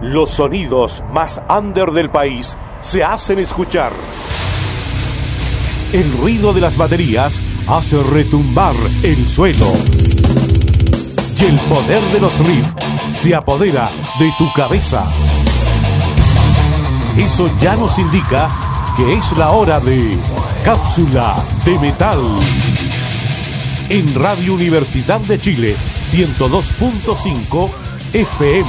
Los sonidos más under del país se hacen escuchar. El ruido de las baterías hace retumbar el suelo. Y el poder de los riffs se apodera de tu cabeza. Eso ya nos indica que es la hora de Cápsula de Metal. En Radio Universidad de Chile, 102.5 FM.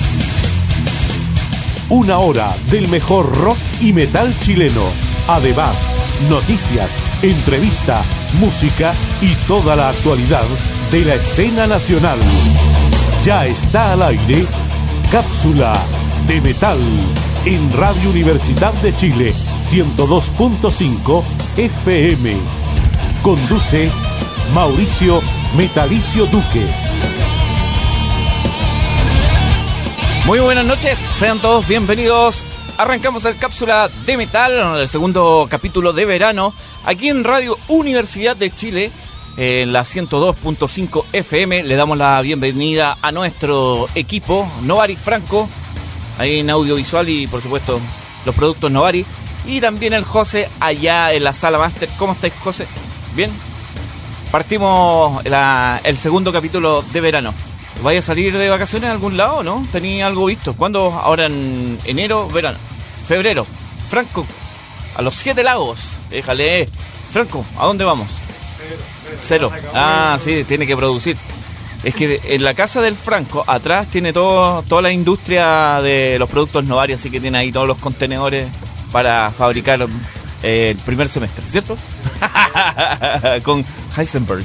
Una hora del mejor rock y metal chileno. Además, noticias, entrevista, música y toda la actualidad de la escena nacional. Ya está al aire Cápsula de Metal en Radio Universidad de Chile, 102.5 FM. Conduce Mauricio Metalicio Duque. Muy buenas noches, sean todos bienvenidos. Arrancamos el Cápsula de Metal, el segundo capítulo de verano, aquí en Radio Universidad de Chile, en la 102.5 FM. Le damos la bienvenida a nuestro equipo, Novari Franco, ahí en audiovisual y por supuesto los productos Novari. Y también el José allá en la sala máster. ¿Cómo estáis, José? ¿Bien? Partimos el segundo capítulo de verano. ¿Vaya a salir de vacaciones a algún lado, no? ¿Tenía algo visto? ¿Cuándo? Ahora en enero, verano, febrero. Franco, a los 7 lagos. Déjale. Franco, ¿a dónde vamos? Cero. Ah, sí, tiene que producir. Es que en la casa del Franco, atrás tiene toda la industria de los productos Novari, así que tiene ahí todos los contenedores para fabricar el primer semestre, ¿cierto? Con Heisenberg.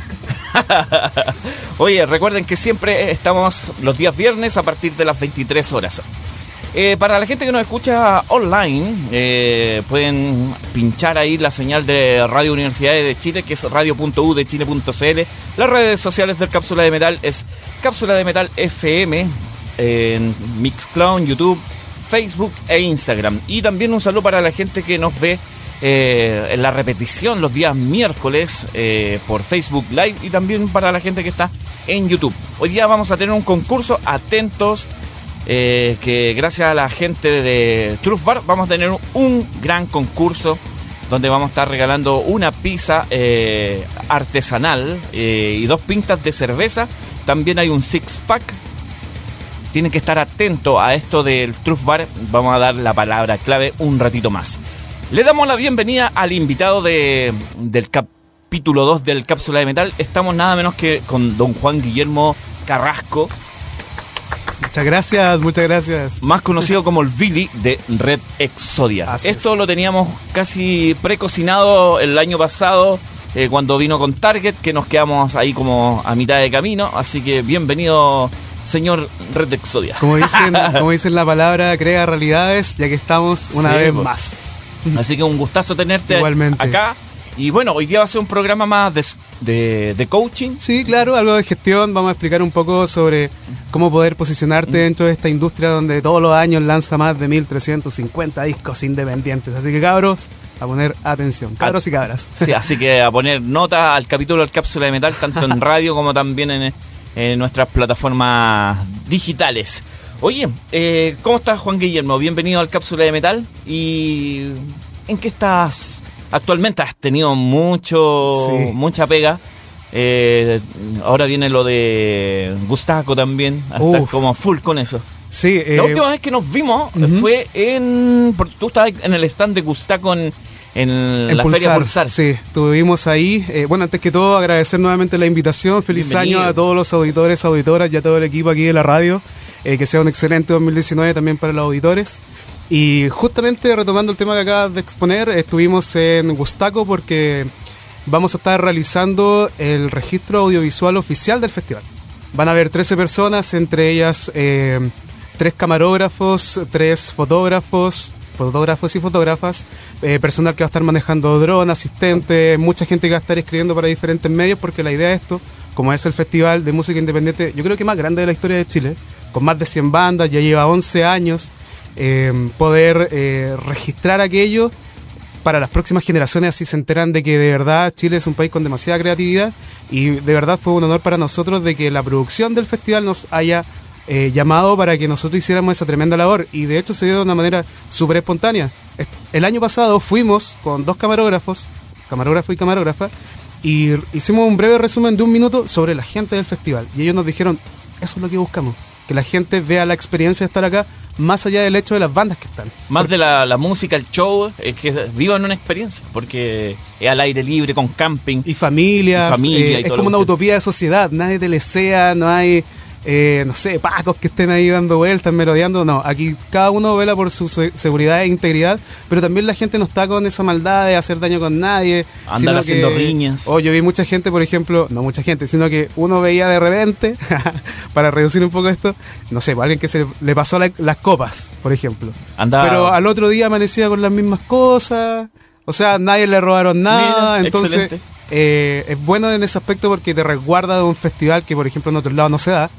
Oye, recuerden que siempre estamos los días viernes a partir de las 23 horas. Para la gente que nos escucha online, pueden pinchar ahí la señal de Radio Universidad de Chile, que es radio.udechile.cl. Las redes sociales del Cápsula de Metal es Cápsula de Metal FM en Mixcloud, YouTube, Facebook e Instagram. Y también un saludo para la gente que nos ve en la repetición los días miércoles por Facebook Live, y también para la gente que está en YouTube. Hoy día vamos a tener un concurso, atentos, que gracias a la gente de Truth Bar vamos a tener un gran concurso donde vamos a estar regalando una pizza artesanal y 2 pintas de cerveza. También hay un 6-pack. Tienen que estar atentos a esto del Truth Bar. Vamos a dar la palabra clave un ratito más. Le damos la bienvenida al invitado del capítulo 2 del Cápsula de Metal. Estamos nada menos que con don Juan Guillermo Carrasco. Muchas gracias. Más conocido como el Billy de Red Exodia. Esto lo teníamos casi precocinado el año pasado, cuando vino con Target, que nos quedamos ahí como a mitad de camino. Así que bienvenido, señor Red Exodia. Como dicen la palabra, crea realidades, ya que estamos una vez más. Así que un gustazo tenerte igualmente acá. Y bueno, hoy día va a ser un programa más de coaching. Sí, claro, algo de gestión. Vamos a explicar un poco sobre cómo poder posicionarte dentro de esta industria donde todos los años lanza más de 1.350 discos independientes. Así que cabros, a poner atención, cabros y cabras. Sí, así que a poner nota al capítulo del Cápsula de Metal, tanto en radio como también en nuestras plataformas digitales. Oye, ¿cómo estás, Juan Guillermo? Bienvenido al Cápsula de Metal. ¿Y en qué estás actualmente? Has tenido mucha pega. Ahora viene lo de Gustaco también. Estás como full con eso. Sí. La última vez que nos vimos fue tú estabas en el stand de Gustaco en la Feria Pulsar. Sí, estuvimos ahí. Bueno, antes que todo, agradecer nuevamente la invitación. Feliz año a todos los auditores, auditoras y a todo el equipo aquí de la radio. Que sea un excelente 2019 también para los auditores. Y justamente retomando el tema que acabas de exponer, estuvimos en Gustaco porque vamos a estar realizando el registro audiovisual oficial del festival. Van a haber 13 personas, entre ellas 3 camarógrafos, 3 fotógrafos y fotógrafas, personal que va a estar manejando dron, asistente, mucha gente que va a estar escribiendo para diferentes medios, porque la idea de esto, como es el festival de música independiente, yo creo que más grande de la historia de Chile, con más de 100 bandas, ya lleva 11 años, poder registrar aquello para las próximas generaciones, así se enteran de que de verdad Chile es un país con demasiada creatividad, y de verdad fue un honor para nosotros de que la producción del festival nos haya llamado para que nosotros hiciéramos esa tremenda labor, y de hecho se dio de una manera súper espontánea. El año pasado fuimos con 2 camarógrafo y camarógrafa, y hicimos un breve resumen de 1 minuto sobre la gente del festival, y ellos nos dijeron, eso es lo que buscamos, que la gente vea la experiencia de estar acá, más allá del hecho de las bandas que están. Más de la música, el show, es que vivan una experiencia, porque es al aire libre, con camping. Y familias, y es como una utopía de sociedad, nadie te lesea, no hay, no sé, pacos que estén ahí dando vueltas, merodeando, no, aquí cada uno vela por su seguridad e integridad, pero también la gente no está con esa maldad de hacer daño con nadie. Andar haciendo riñas. Yo vi mucha gente, por ejemplo, no mucha gente, sino que uno veía de repente, para reducir un poco esto, no sé, alguien que se le pasó las copas, por ejemplo. Pero al otro día amanecía con las mismas cosas, o sea, nadie le robaron nada. Mira, entonces es bueno en ese aspecto porque te resguarda de un festival que, por ejemplo, en otros lados no se da.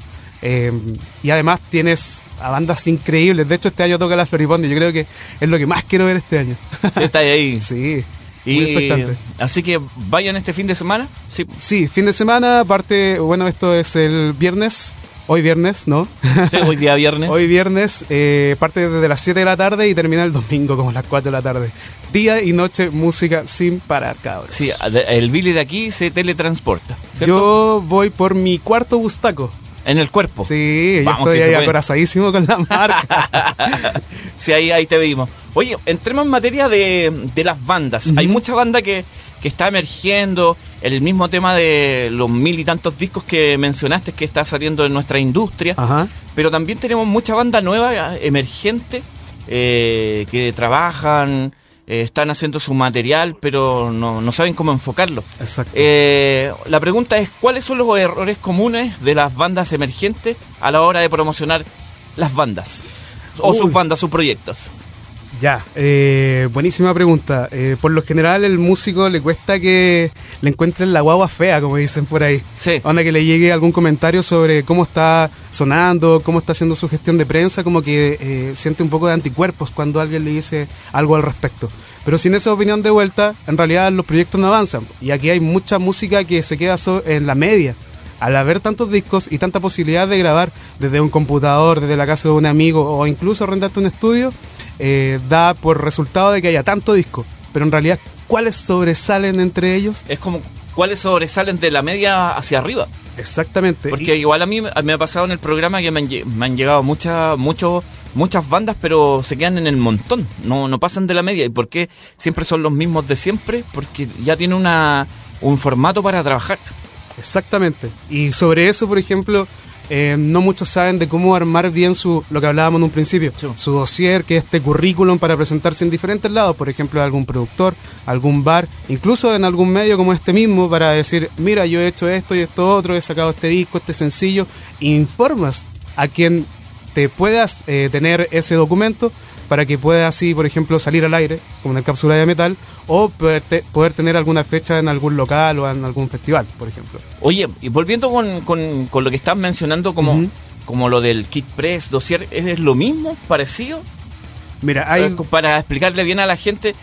Y además tienes a bandas increíbles. De hecho, este año toca la Floripondio. Yo creo que es lo que más quiero ver este año. Sí, está ahí. Sí, muy expectante. Así que vayan este fin de semana. Sí, fin de semana. Aparte, bueno, esto es el viernes. Hoy viernes, ¿no? Sí, hoy día viernes. Hoy viernes, parte desde las 7 de la tarde y termina el domingo como a las 4 de la tarde. Día y noche, música sin parar, cabros. Sí, el Billy de aquí se teletransporta, ¿cierto? Yo voy por mi 4º Bustaco. ¿En el cuerpo? Sí, vamos, yo estoy ahí acorazadísimo con la marca. Sí, ahí te vimos. Oye, entremos en materia de las bandas. Hay mucha banda que está emergiendo, el mismo tema de los 1000 y tantos discos que mencionaste que está saliendo en nuestra industria. Ajá. Pero también tenemos mucha banda nueva, emergente, que trabajan, están haciendo su material, pero no saben cómo enfocarlo. Exacto. La pregunta es, ¿cuáles son los errores comunes de las bandas emergentes a la hora de promocionar las bandas? O sus bandas, sus proyectos. Ya, buenísima pregunta. Por lo general, el músico le cuesta que le encuentren la guagua fea, como dicen por ahí. Sí. Onda que le llegue algún comentario sobre cómo está sonando, cómo está haciendo su gestión de prensa, como que siente un poco de anticuerpos cuando alguien le dice algo al respecto. Pero sin esa opinión de vuelta, en realidad los proyectos no avanzan. Y aquí hay mucha música que se queda en la media. Al haber tantos discos y tanta posibilidad de grabar desde un computador, desde la casa de un amigo o incluso arrendarte un estudio, da por resultado de que haya tanto disco. Pero en realidad, ¿cuáles sobresalen entre ellos? Es como, ¿cuáles sobresalen de la media hacia arriba? Exactamente. Porque igual a mí me ha pasado en el programa que me han llegado muchas bandas, pero se quedan en el montón, no pasan de la media. ¿Y por qué siempre son los mismos de siempre? Porque ya tiene un formato para trabajar. Exactamente. Y sobre eso, por ejemplo, no muchos saben de cómo armar bien lo que hablábamos en un principio, sí, su dossier, que es este currículum para presentarse en diferentes lados, por ejemplo, algún productor, algún bar, incluso en algún medio como este mismo, para decir, mira, yo he hecho esto y esto otro, he sacado este disco, este sencillo, e informas a quien te puedas tener ese documento para que pueda así, por ejemplo, salir al aire, como en el Cápsula de Metal, o poder tener alguna fecha en algún local o en algún festival, por ejemplo. Oye, y volviendo con lo que estás mencionando como lo del kit press, dossier, ¿es lo mismo, parecido? Mira, para explicarle bien a la gente,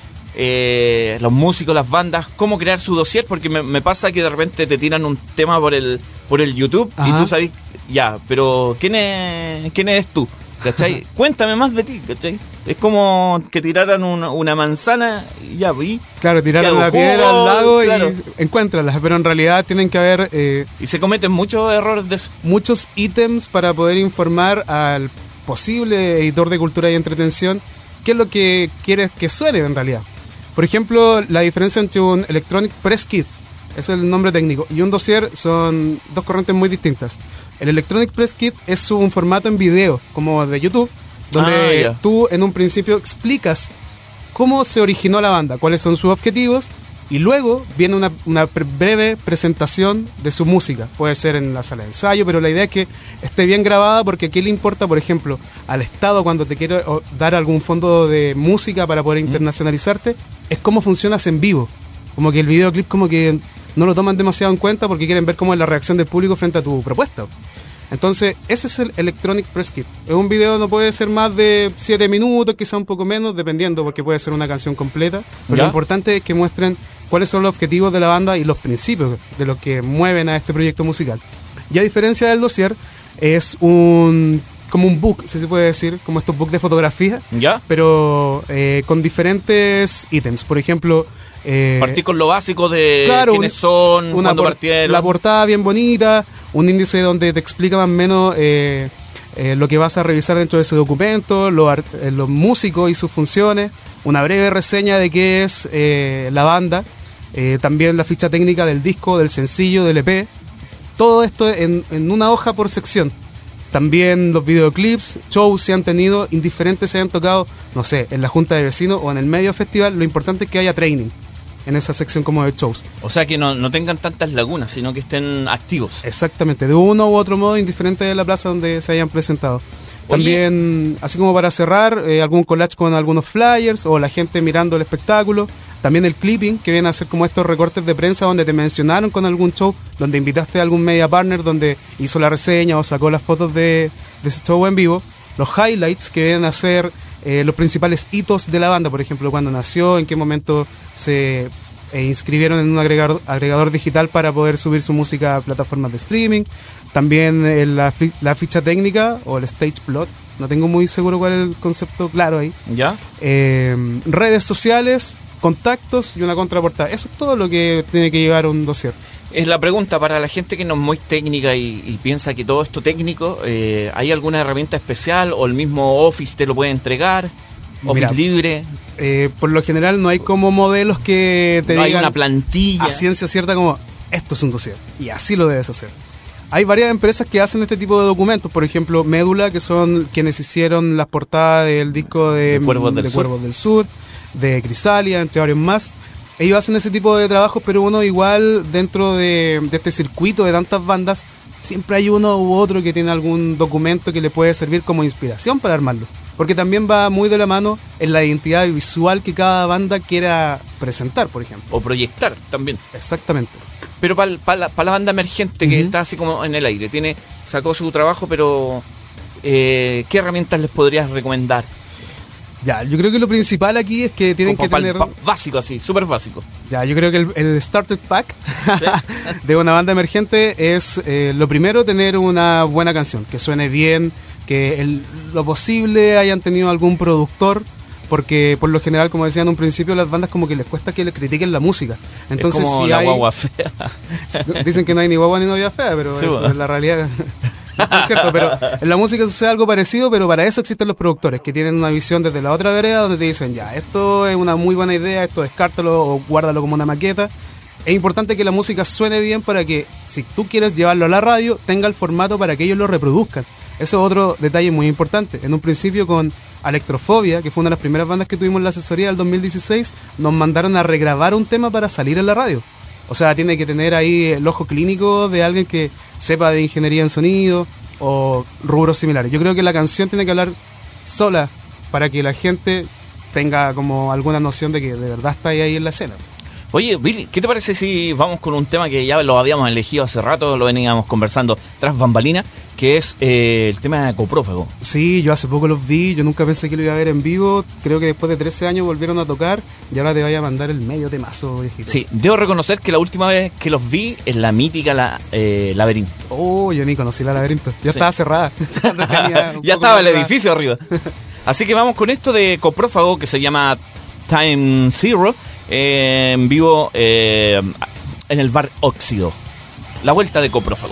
los músicos, las bandas, cómo crear su dossier, porque me pasa que de repente te tiran un tema por el YouTube. Ajá. Y tú sabes, ya, pero ¿quién eres tú? ¿Cachai? Cuéntame más de ti, ¿cachai? Es como que tiraran una manzana y ya, vi. Claro, tiraran la piedra al lago, claro, y encuéntralas, pero en realidad tienen que haber... y se cometen muchos errores de eso. Muchos ítems para poder informar al posible editor de cultura y entretención qué es lo que quieres que suene en realidad. Por ejemplo, la diferencia entre un Electronic Press Kit, ese es el nombre técnico, y un dossier son dos corrientes muy distintas. El Electronic Press Kit es un formato en video, como de YouTube, donde tú en un principio explicas cómo se originó la banda, cuáles son sus objetivos, y luego viene una breve presentación de su música. Puede ser en la sala de ensayo, pero la idea es que esté bien grabada, porque ¿qué le importa, por ejemplo, al Estado cuando te quiere dar algún fondo de música para poder internacionalizarte? Es cómo funcionas en vivo. Como que el videoclip como que no lo toman demasiado en cuenta porque quieren ver cómo es la reacción del público frente a tu propuesta. Entonces, ese es el Electronic Press Kit. Un video no puede ser más de 7 minutos, quizá un poco menos, dependiendo, porque puede ser una canción completa. Pero ¿ya? Lo importante es que muestren cuáles son los objetivos de la banda y los principios de los que mueven a este proyecto musical. Y a diferencia del dossier, es como un book, si se puede decir, como estos books de fotografía, ¿Ya? pero con diferentes ítems. Por ejemplo, Partí con lo básico de claro, quiénes son, cuándo partieron. La portada bien bonita, un índice donde te explica más o menos lo que vas a revisar dentro de ese documento, los músicos y sus funciones, una breve reseña de qué es la banda, también la ficha técnica del disco, del sencillo, del EP, todo esto en una hoja por sección. También los videoclips, shows se han tenido, indiferentes se hayan tocado, no sé, en la junta de vecinos o en el medio festival, lo importante es que haya training en esa sección como de shows. O sea, que no tengan tantas lagunas, sino que estén activos. Exactamente, de uno u otro modo, indiferente de la plaza donde se hayan presentado. También, así como para cerrar, algún collage con algunos flyers o la gente mirando el espectáculo. También el clipping, que viene a ser como estos recortes de prensa donde te mencionaron con algún show, donde invitaste a algún media partner, donde hizo la reseña o sacó las fotos de ese show en vivo. Los highlights, que vienen a ser los principales hitos de la banda, por ejemplo, cuando nació, en qué momento se inscribieron en un agregador digital para poder subir su música a plataformas de streaming. También la ficha técnica o el stage plot, no tengo muy seguro cuál es el concepto claro ahí. ¿Ya? Redes sociales, contactos y una contraportada. Eso es todo lo que tiene que llevar un dossier. Es la pregunta para la gente que no es muy técnica y piensa que todo esto técnico, ¿hay alguna herramienta especial o el mismo Office te lo puede entregar? Office libre. Por lo general no hay como modelos que te no digan hay una plantilla a ciencia cierta como esto es un dossier y así lo debes hacer. Hay varias empresas que hacen este tipo de documentos, por ejemplo Médula, que son quienes hicieron las portadas del disco de Cuervos del Sur, de Crisalia, entre varios más. Ellos hacen ese tipo de trabajos, pero uno igual dentro de este circuito de tantas bandas, siempre hay uno u otro que tiene algún documento que le puede servir como inspiración para armarlo. Porque también va muy de la mano en la identidad visual que cada banda quiera presentar, por ejemplo. O proyectar también. Exactamente. Pero para la banda emergente que está así como en el aire, sacó su trabajo, pero ¿qué herramientas les podrías recomendar? Ya, yo creo que lo principal aquí es que tienen que tener... Básico así, súper básico. Ya, yo creo que el starter pack ¿sí? de una banda emergente es lo primero, tener una buena canción, que suene bien, que lo posible hayan tenido algún productor, porque por lo general, como decía en un principio, las bandas como que les cuesta que les critiquen la música. Entonces, es como si la guagua fea. Dicen que no hay ni guagua ni novia fea, pero sí, eso es la realidad. Es cierto, pero en la música sucede algo parecido, pero para eso existen los productores, que tienen una visión desde la otra vereda, donde te dicen, ya, esto es una muy buena idea, esto descártalo o guárdalo como una maqueta. Es importante que la música suene bien para que, si tú quieres llevarlo a la radio, tenga el formato para que ellos lo reproduzcan. Eso es otro detalle muy importante. En un principio con Electrofobia, que fue una de las primeras bandas que tuvimos en la asesoría del 2016, nos mandaron a regrabar un tema para salir en la radio. O sea, tiene que tener ahí el ojo clínico de alguien que sepa de ingeniería en sonido o rubros similares. Yo creo que la canción tiene que hablar sola para que la gente tenga como alguna noción de que de verdad está ahí en la escena. Oye, Billy, ¿qué te parece si vamos con un tema que ya lo habíamos elegido hace rato, lo veníamos conversando tras bambalina, que es el tema de Coprófago? Sí, yo hace poco los vi, yo nunca pensé que lo iba a ver en vivo, creo que después de 13 años volvieron a tocar y ahora te vaya a mandar el medio temazo, viejito. Sí, debo reconocer que la última vez que los vi es la mítica Laberinto. Oh, yo ni conocí la Laberinto, ya estaba cerrada. Ya estaba el edificio arriba. Así que vamos con esto de Coprófago, que se llama Time Zero, en vivo en el bar Óxido. La vuelta de Coprófago.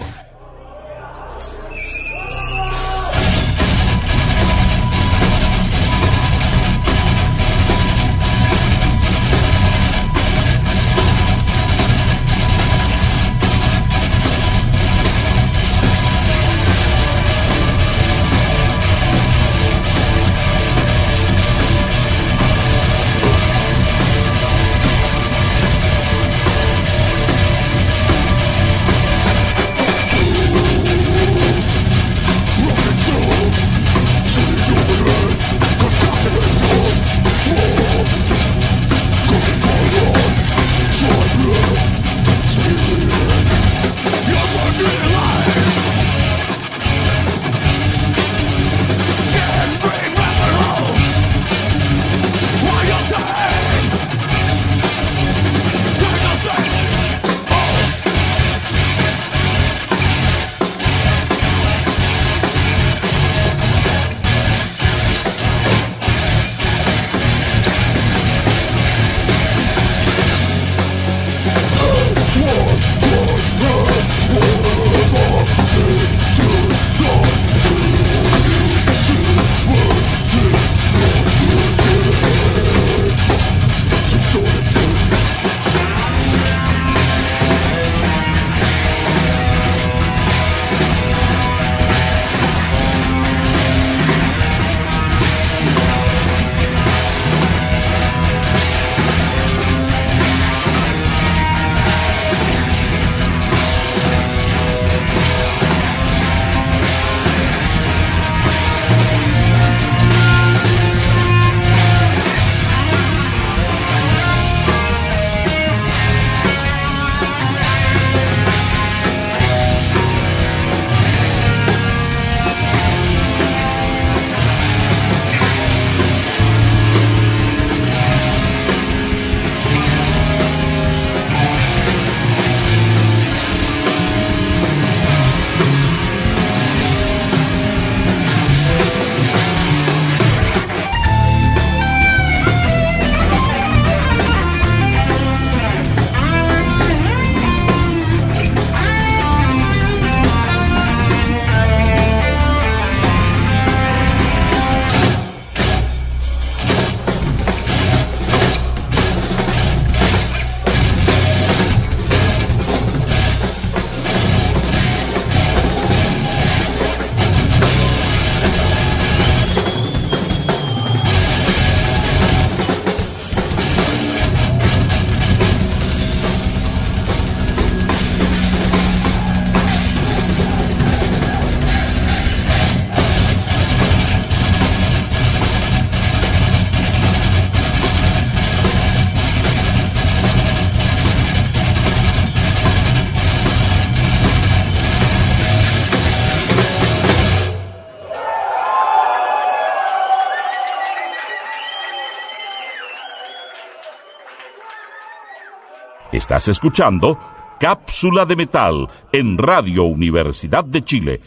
Estás escuchando Cápsula de Metal en Radio Universidad de Chile,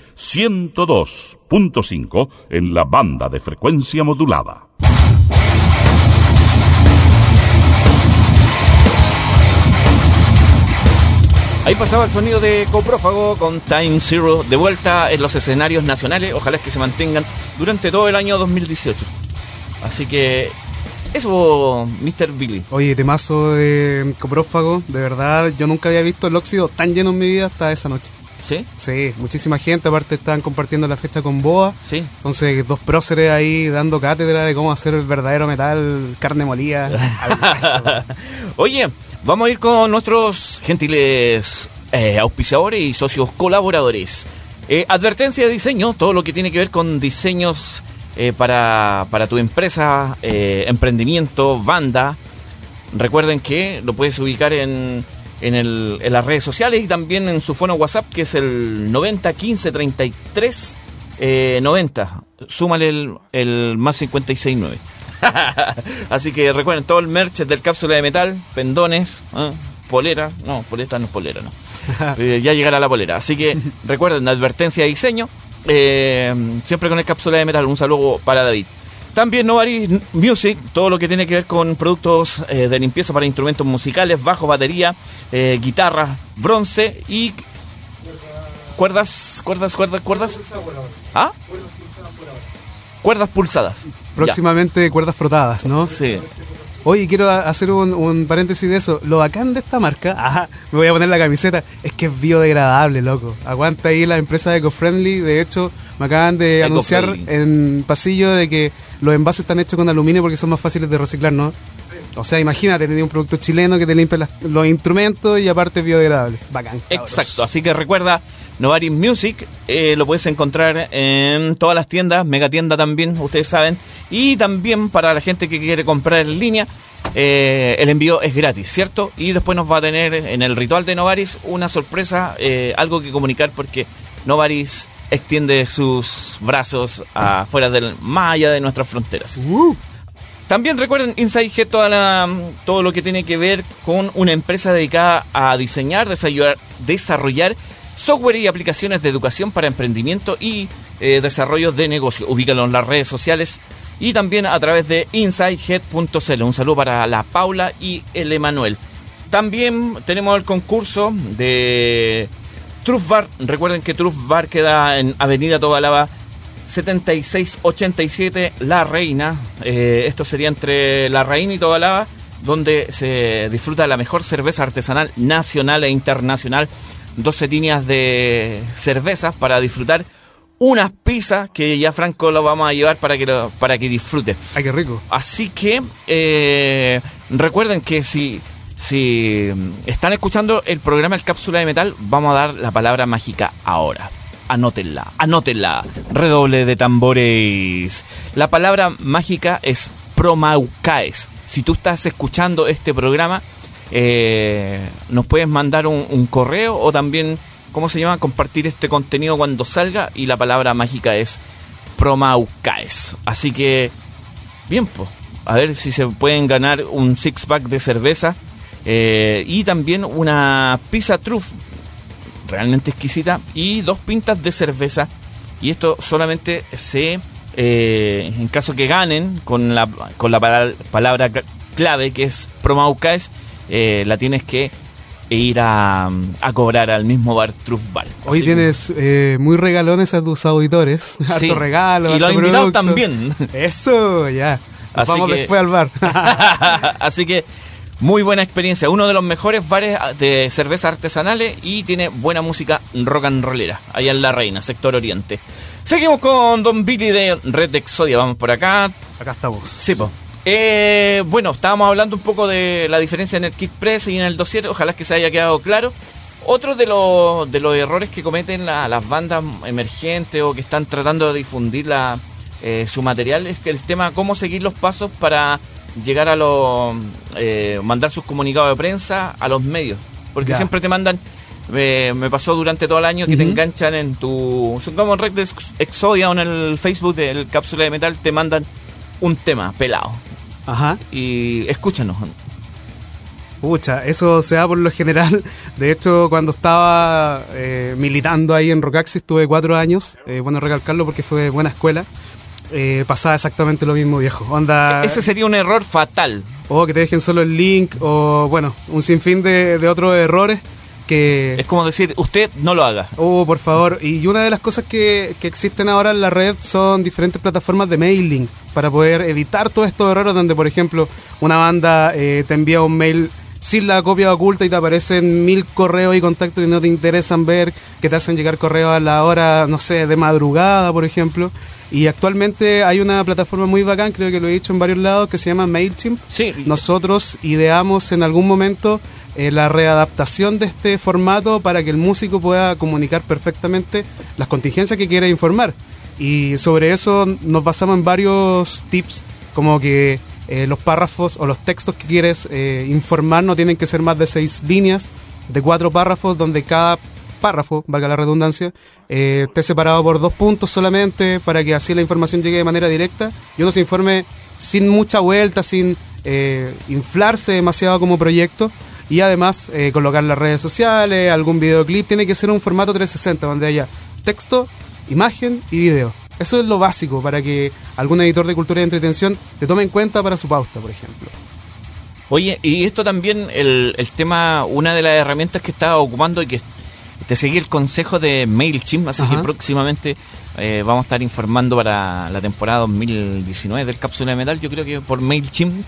102.5 en la banda de frecuencia modulada. Ahí pasaba el sonido de Coprófago con Time Zero, de vuelta en los escenarios nacionales. Ojalá que se mantengan durante todo el año 2018. Así que eso, Mr. Billy. Oye, temazo de Coprófago, de verdad, yo nunca había visto el óxido tan lleno en mi vida hasta esa noche. ¿Sí? Sí, muchísima gente, aparte estaban compartiendo la fecha con Boa. Sí. Entonces, dos próceres ahí dando cátedra de cómo hacer el verdadero metal, carne molida. Oye, vamos a ir con nuestros gentiles auspiciadores y socios colaboradores. Advertencia de diseño, todo lo que tiene que ver con diseños para tu empresa, emprendimiento, banda. Recuerden que lo puedes ubicar en las redes sociales y también en su fono WhatsApp, que es el 90 15 33 90. Súmale el más 56 9. Así que recuerden, todo el merch del Cápsula de Metal, pendones, polera, no, poleta no es polera, no. Ya llegará la polera. Así que recuerden, advertencia de diseño, siempre con el Cápsula de Metal. Un saludo para David. También Novaris Music, todo lo que tiene que ver con productos de limpieza para instrumentos musicales, bajo, batería, guitarra, bronce y cuerdas. ¿Ah? Cuerdas pulsadas. Próximamente ya. Cuerdas frotadas, ¿no? Sí. Oye, quiero hacer un paréntesis de eso. Lo bacán de esta marca, me voy a poner la camiseta, es que es biodegradable, loco. Aguanta ahí la empresa Eco-Friendly. De hecho, me acaban de anunciar en pasillo de que los envases están hechos con aluminio porque son más fáciles de reciclar, ¿no? O sea, imagínate, tener un producto chileno que te limpia los instrumentos y aparte es biodegradable. Bacán, cabros. Exacto, así que recuerda, Novaris Music, lo puedes encontrar en todas las tiendas, Megatienda también, ustedes saben. Y también para la gente que quiere comprar en línea, el envío es gratis, ¿cierto? Y después nos va a tener en el ritual de Novaris una sorpresa, algo que comunicar, porque Novaris extiende sus brazos afuera más allá de nuestras fronteras. También recuerden Inside Head, todo lo que tiene que ver con una empresa dedicada a diseñar, desarrollar software y aplicaciones de educación para emprendimiento y desarrollo de negocio. Ubícalo en las redes sociales y también a través de insidehead.cl. Un saludo para la Paula y el Emanuel. También tenemos el concurso de Truff Bar. Recuerden que Truff Bar queda en Avenida Tobalaba 7687 La Reina. Esto sería entre La Reina y Tobalaba, donde se disfruta la mejor cerveza artesanal nacional e internacional. 12 líneas de cervezas para disfrutar unas pizzas que ya Franco lo vamos a llevar para que disfrute. Ay, qué rico. Así que recuerden que si están escuchando el programa El Cápsula de Metal, vamos a dar la palabra mágica ahora. Anótenla. Redoble de tambores. La palabra mágica es Promaucaes. Si tú estás escuchando este programa, nos puedes mandar un correo o también, ¿cómo se llama? Compartir este contenido cuando salga, y la palabra mágica es Promaucaes. Así que, bien, pues, a ver si se pueden ganar un six-pack de cerveza y también una pizza truff realmente exquisita y 2 pintas de cerveza. Y esto solamente en caso que ganen con la palabra clave, que es Promaucaes, la tienes que ir a cobrar al mismo bar Truff Bar. Hoy tienes muy regalones a tus auditores. Sí. Harto regalo, y los invitados también. Eso, ya. Vamos después al bar. Así que muy buena experiencia. Uno de los mejores bares de cerveza artesanales y tiene buena música rock and rollera. Allá en La Reina, sector oriente. Seguimos con Don Billy de Red Exodia. Vamos por acá. Acá estamos. Sí, po. Bueno, estábamos hablando un poco de la diferencia en el kit press y en el dossier. Ojalá que se haya quedado claro. Otro de los errores que cometen las bandas emergentes o que están tratando de difundir su material es que el tema cómo seguir los pasos para llegar a mandar sus comunicados de prensa a los medios, porque siempre te mandan, me pasó durante todo el año que te enganchan en como en Red Exodia o en el Facebook del Cápsula de Metal, te mandan un tema pelado. Ajá. Y escúchanos. Pucha, eso se da por lo general. De hecho, cuando estaba militando ahí en Rocaxi, estuve 4 años. Bueno recalcarlo porque fue buena escuela. Pasaba exactamente lo mismo, viejo. Onda, ese sería un error fatal. O que te dejen solo el link, o bueno, un sinfín de otros errores que... Es como decir, usted no lo haga. Por favor. Y una de las cosas que existen ahora en la red son diferentes plataformas de mailing para poder evitar todos estos errores donde, por ejemplo, una banda te envía un mail sin la copia oculta y te aparecen 1000 correos y contactos que no te interesan ver, que te hacen llegar correos a la hora, no sé, de madrugada, por ejemplo. Y actualmente hay una plataforma muy bacán, creo que lo he dicho en varios lados, que se llama MailChimp. Sí. Nosotros ideamos en algún momento la readaptación de este formato para que el músico pueda comunicar perfectamente las contingencias que quiere informar. Y sobre eso nos basamos en varios tips, como que los párrafos o los textos que quieres informar no tienen que ser más de 6 líneas, de 4 párrafos, donde cada párrafo, valga la redundancia, esté separado por 2 puntos solamente, para que así la información llegue de manera directa y uno se informe sin mucha vuelta, sin inflarse demasiado como proyecto. Y además colocar las redes sociales, algún videoclip. Tiene que ser un formato 360 donde haya texto, imagen y video. Eso es lo básico para que algún editor de cultura y entretención te tome en cuenta para su pauta, por ejemplo. Oye, y esto también, el tema, una de las herramientas que estaba ocupando y que te seguí el consejo de MailChimp, así que próximamente vamos a estar informando para la temporada 2019 del Cápsula de Metal, yo creo que por MailChimp.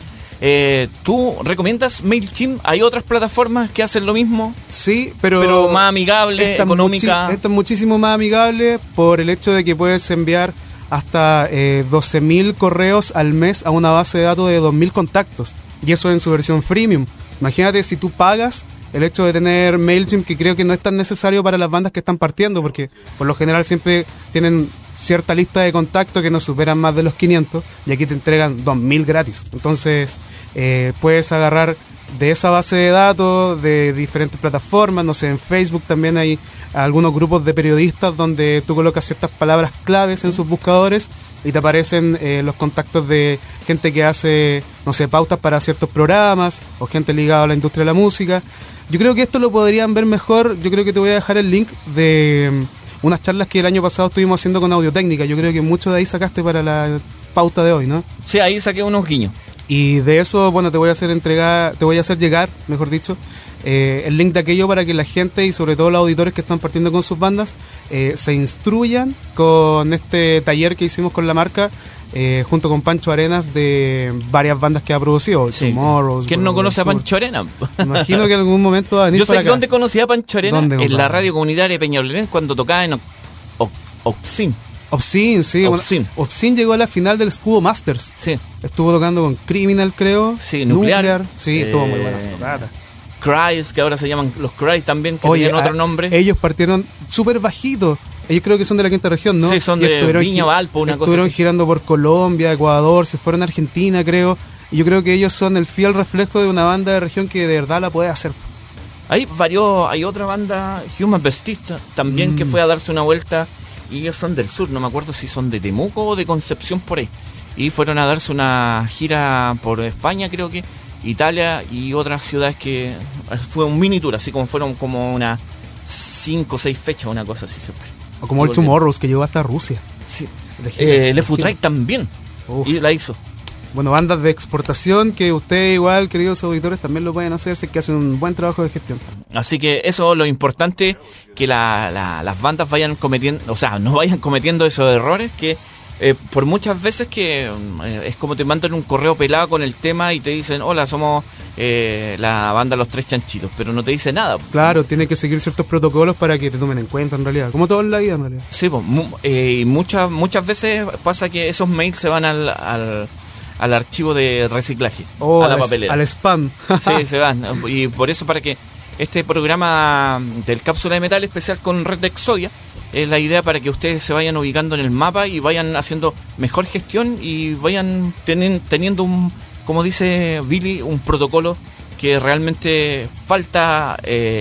¿Tú recomiendas MailChimp? ¿Hay otras plataformas que hacen lo mismo? Sí, pero más amigable, económica. Esta es muchísimo más amigable por el hecho de que puedes enviar hasta 12.000 correos al mes a una base de datos de 2.000 contactos. Y eso en su versión freemium. Imagínate si tú pagas el hecho de tener MailChimp, que creo que no es tan necesario para las bandas que están partiendo, porque por lo general siempre tienen cierta lista de contactos que no superan más de los 500 y aquí te entregan 2.000 gratis. Entonces puedes agarrar de esa base de datos de diferentes plataformas, no sé, en Facebook también hay algunos grupos de periodistas donde tú colocas ciertas palabras claves en sus buscadores y te aparecen los contactos de gente que hace, no sé, pautas para ciertos programas o gente ligada a la industria de la música. Yo creo que esto lo podrían ver mejor. Yo creo que te voy a dejar el link de unas charlas que el año pasado estuvimos haciendo con Audiotécnica. Yo creo que mucho de ahí sacaste para la pauta de hoy, ¿no? Sí, ahí saqué unos guiños. Y de eso, bueno, te voy a hacer llegar, mejor dicho, el link de aquello para que la gente y sobre todo los auditores que están partiendo con sus bandas se instruyan con este taller que hicimos con la marca junto con Pancho Arenas de varias bandas que ha producido. Sí. Tomorrow, ¿Quién no conoce a Pancho Arenas? Imagino que en algún momento va a venir. Yo sé para acá. dónde conocí a Pancho Arenas, en la va? radio comunitaria de Peñalolén cuando tocaba en Oxin. Obscene, sí. Obscene. Bueno, Obscene llegó a la final del Escudo Masters. Sí. Estuvo tocando con Criminal, creo. Sí, Nuclear. Sí, estuvo muy buena esa tocata. Cries, que ahora se llaman los Cries también, que tenían otro nombre. Ellos partieron súper bajitos. Ellos creo que son de la quinta región, ¿no? Sí, son de Viña Valpo, una cosa así. Estuvieron girando por Colombia, Ecuador, se fueron a Argentina, creo. Y yo creo que ellos son el fiel reflejo de una banda de región que de verdad la puede hacer. Hay otra banda, Human Bestista, también que fue a darse una vuelta. Y ellos son del sur, no me acuerdo si son de Temuco o de Concepción, por ahí. Y fueron a darse una gira por España, creo que, Italia y otras ciudades que... Fue un mini tour, así como fueron como unas 5 o 6 fechas, una cosa así. O como el Tomorrow, que llegó hasta Rusia. Sí. Left 4 Dead también. Y la hizo. Bueno, bandas de exportación que ustedes igual, queridos auditores, también lo pueden hacer, sé que hacen un buen trabajo de gestión. Así que eso es lo importante, que las bandas vayan cometiendo, o sea, no vayan cometiendo esos errores que por muchas veces que es como te mandan un correo pelado con el tema y te dicen, hola, somos la banda Los Tres Chanchitos, pero no te dice nada. Claro, tiene que seguir ciertos protocolos para que te tomen en cuenta en realidad, como todo en la vida en realidad. Sí, pues, muchas veces pasa que esos mails se van al archivo de reciclaje, a la papelera. Al spam. Sí, se van. Y por eso, para que este programa del Cápsula de Metal especial con Red de Exodia, es la idea para que ustedes se vayan ubicando en el mapa y vayan haciendo mejor gestión y vayan teniendo como dice Billy, un protocolo que realmente falta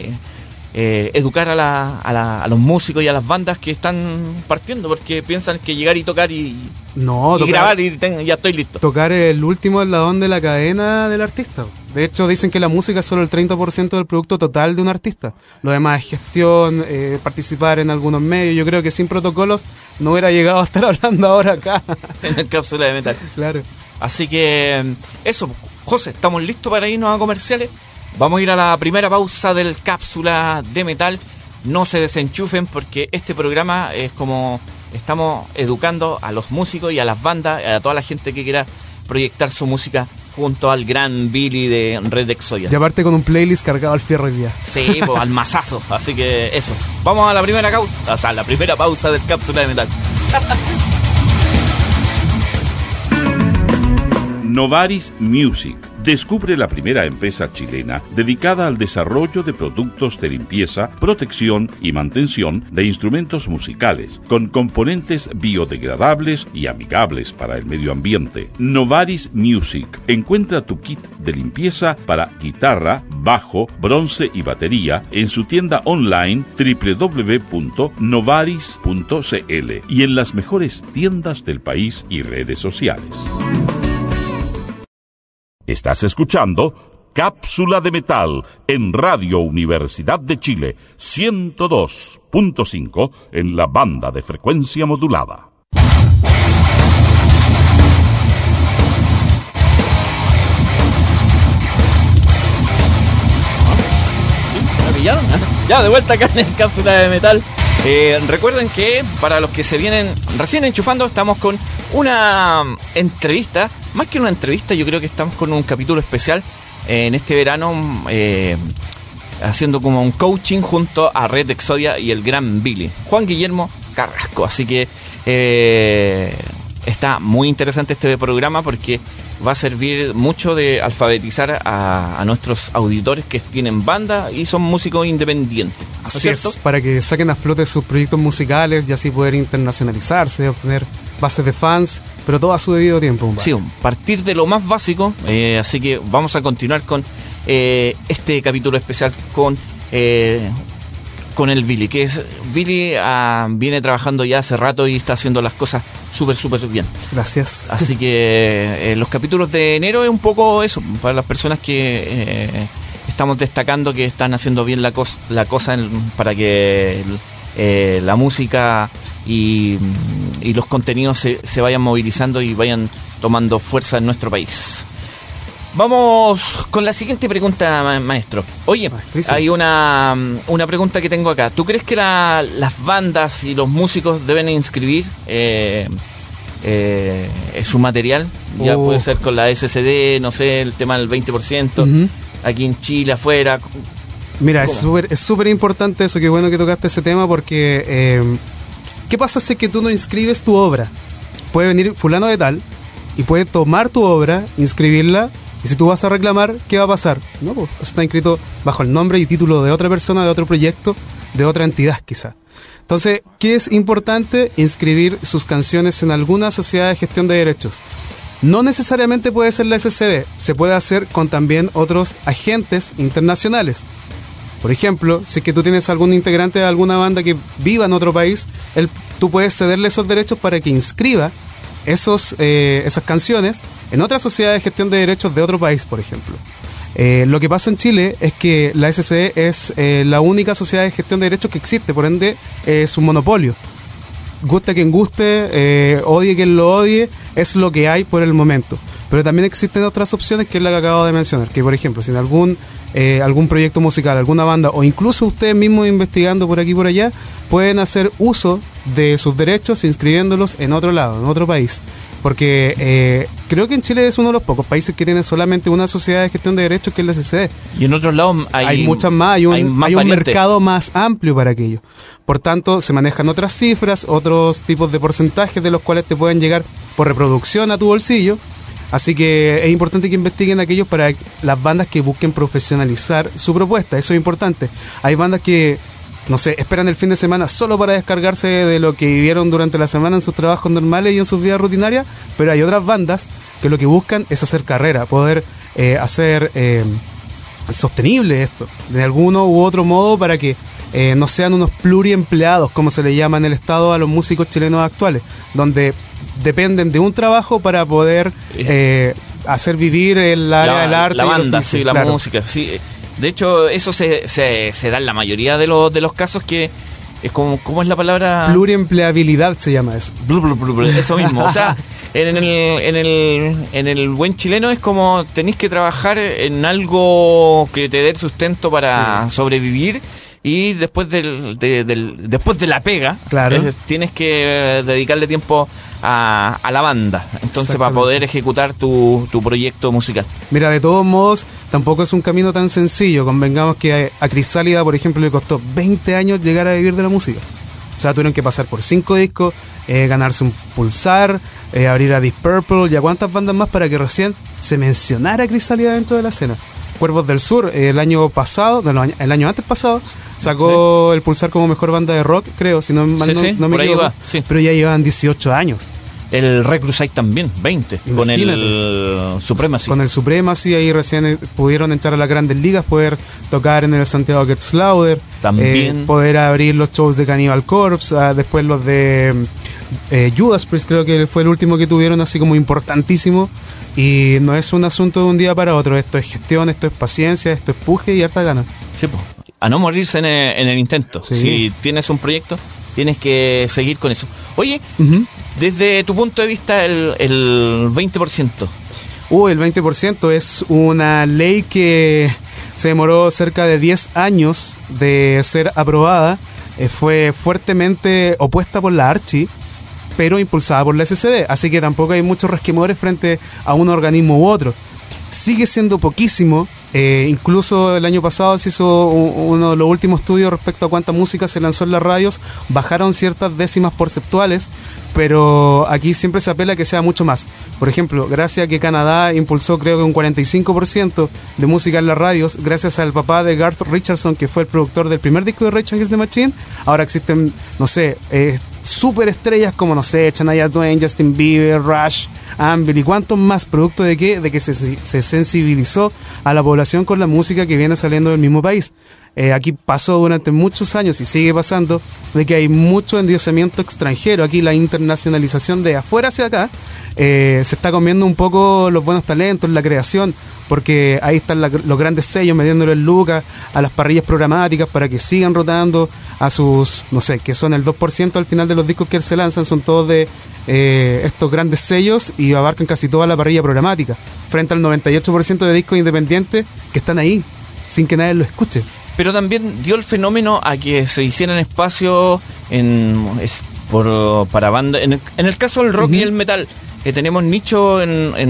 educar a los músicos y a las bandas que están partiendo, porque piensan que llegar y tocar y grabar y ya estoy listo. Tocar el último eslabón de la cadena del artista. De hecho, dicen que la música es solo el 30% del producto total de un artista. Lo demás es gestión, participar en algunos medios. Yo creo que sin protocolos no hubiera llegado a estar hablando ahora acá. En el Cápsula de Metal. Claro. Así que eso, José, ¿estamos listos para irnos a comerciales? Vamos a ir a la primera pausa del Cápsula de Metal. No se desenchufen porque este programa es como estamos educando a los músicos y a las bandas, a toda la gente que quiera proyectar su música junto al gran Billy de Red Exodia. Y aparte con un playlist cargado al fierro hoy día. Sí, pues al mazazo. Así que eso. Vamos a la primera pausa del Cápsula de Metal. Novaris Music. Descubre la primera empresa chilena dedicada al desarrollo de productos de limpieza, protección y mantención de instrumentos musicales, con componentes biodegradables y amigables para el medio ambiente. Novaris Music. Encuentra tu kit de limpieza para guitarra, bajo, bronce y batería en su tienda online www.novaris.cl y en las mejores tiendas del país y redes sociales. Estás escuchando Cápsula de Metal en Radio Universidad de Chile, 102.5 en la banda de frecuencia modulada. ¿Me pillaron? Ya, de vuelta acá en el Cápsula de Metal. Recuerden que para los que se vienen recién enchufando, estamos con una entrevista. Más que una entrevista, yo creo que estamos con un capítulo especial en este verano, haciendo como un coaching junto a Red Exodia y el gran Billy, Juan Guillermo Carrasco. Así que está muy interesante este programa porque va a servir mucho de alfabetizar a nuestros auditores que tienen banda y son músicos independientes. Así es, para que saquen a flote sus proyectos musicales y así poder internacionalizarse, obtener bases de fans, pero todo a su debido tiempo. Sí, partir de lo más básico, así que vamos a continuar con este capítulo especial con el Billy, que es Billy viene trabajando ya hace rato y está haciendo las cosas súper bien. Gracias. Así que los capítulos de enero es un poco eso, para las personas que estamos destacando que están haciendo bien la cosa para que la música y los contenidos se vayan movilizando y vayan tomando fuerza en nuestro país. Vamos con la siguiente pregunta, maestro. Oye, hay una pregunta que tengo acá. ¿Tú crees que las bandas y los músicos deben inscribir su material? Ya puede ser con la SCD, no sé, el tema del 20%, aquí en Chile, afuera. Mira, es súper importante eso, qué bueno que tocaste ese tema porque ¿qué pasa si es que tú no inscribes tu obra? Puede venir fulano de tal y puede tomar tu obra, inscribirla. Y si tú vas a reclamar, ¿qué va a pasar? No, pues eso está inscrito bajo el nombre y título de otra persona, de otro proyecto, de otra entidad quizá. Entonces, ¿qué es importante? Inscribir sus canciones en alguna sociedad de gestión de derechos. No necesariamente puede ser la SCD, se puede hacer con también otros agentes internacionales. Por ejemplo, si es que tú tienes algún integrante de alguna banda que viva en otro país, tú puedes cederle esos derechos para que inscriba esas canciones en otra sociedad de gestión de derechos de otro país, por ejemplo. Lo que pasa en Chile es que la SCD es la única sociedad de gestión de derechos que existe, por ende es un monopolio. Guste quien guste, odie quien lo odie, es lo que hay por el momento. Pero también existen otras opciones, que es la que acabo de mencionar, que por ejemplo, si en algún proyecto musical, alguna banda, o incluso ustedes mismos investigando por aquí y por allá, pueden hacer uso de sus derechos inscribiéndolos en otro lado, en otro país. Porque creo que en Chile es uno de los pocos países que tiene solamente una sociedad de gestión de derechos, que es la SCD. Y en otros lados hay muchas más, hay un mercado más amplio para aquello. Por tanto, se manejan otras cifras, otros tipos de porcentajes de los cuales te pueden llegar por reproducción a tu bolsillo. Así que es importante que investiguen aquellos para las bandas que busquen profesionalizar su propuesta. Eso es importante. Hay bandas que, no sé, esperan el fin de semana solo para descargarse de lo que vivieron durante la semana en sus trabajos normales y en sus vidas rutinarias, pero hay otras bandas que lo que buscan es hacer carrera, poder hacer sostenible esto, de alguno u otro modo, para que no sean unos pluriempleados, como se le llama en el Estado a los músicos chilenos actuales, donde dependen de un trabajo para poder hacer vivir el área del arte. La banda, oficio, sí, la claro. música, sí. De hecho, eso se da en la mayoría de los casos, que es como, ¿cómo es la palabra? Pluriempleabilidad se llama eso. Eso mismo. O sea, en el buen chileno es como tenéis que trabajar en algo que te dé sustento para sobrevivir, y después después de la pega, claro, tienes que dedicarle tiempo a la banda, entonces para poder ejecutar tu proyecto musical. Mira, de todos modos, tampoco es un camino tan sencillo. Convengamos que a Crisálida, por ejemplo, le costó 20 años llegar a vivir de la música. O sea, tuvieron que pasar por 5 discos, ganarse un Pulsar, abrir a Deep Purple y a cuántas bandas más para que recién se mencionara Crisálida dentro de la escena. Cuervos del Sur, el año antes pasado, sacó el Pulsar como mejor banda de rock, creo, si no me equivoco. Pero ya llevan 18 años. El Reclusite también, 20. Imagínate. Con el Supremacy. Con el Supremacy, ahí recién pudieron entrar a las grandes ligas, poder tocar en el Santiago Gets Louder. También. Poder abrir los shows de Cannibal Corpse, después los de Judas Priest, creo que fue el último que tuvieron, así como importantísimo. Y no es un asunto de un día para otro, esto es gestión, esto es paciencia, esto es puje y harta gana. Sí, pues, a no morirse en el intento. Sí. Si tienes un proyecto, tienes que seguir con eso. Oye, desde tu punto de vista, el 20%. El 20% es una ley que se demoró cerca de 10 años de ser aprobada. Fue fuertemente opuesta por la Archi, pero impulsada por la SCD, así que tampoco hay muchos resquemores frente a un organismo u otro. Sigue siendo poquísimo, incluso el año pasado se hizo uno de los últimos estudios respecto a cuánta música se lanzó en las radios, bajaron ciertas décimas porcentuales, pero aquí siempre se apela a que sea mucho más. Por ejemplo, gracias a que Canadá impulsó creo que un 45% de música en las radios, gracias al papá de Garth Richardson, que fue el productor del primer disco de Rage Against the Machine, ahora existen, no sé, super estrellas como, no sé, Shania Twain, Justin Bieber, Rush, Anvil y cuántos más, producto de que se sensibilizó a la población con la música que viene saliendo del mismo país. Aquí pasó durante muchos años y sigue pasando de que hay mucho endiosamiento extranjero. Aquí la internacionalización de afuera hacia acá se está comiendo un poco los buenos talentos, la creación, porque ahí están los grandes sellos metiéndole el lucas a las parrillas programáticas para que sigan rotando a sus, no sé, que son el 2% al final de los discos que se lanzan, son todos de estos grandes sellos y abarcan casi toda la parrilla programática, frente al 98% de discos independientes que están ahí, sin que nadie los escuche. Pero también dio el fenómeno a que se hicieran espacios para bandas. En el caso del rock y el metal, tenemos nicho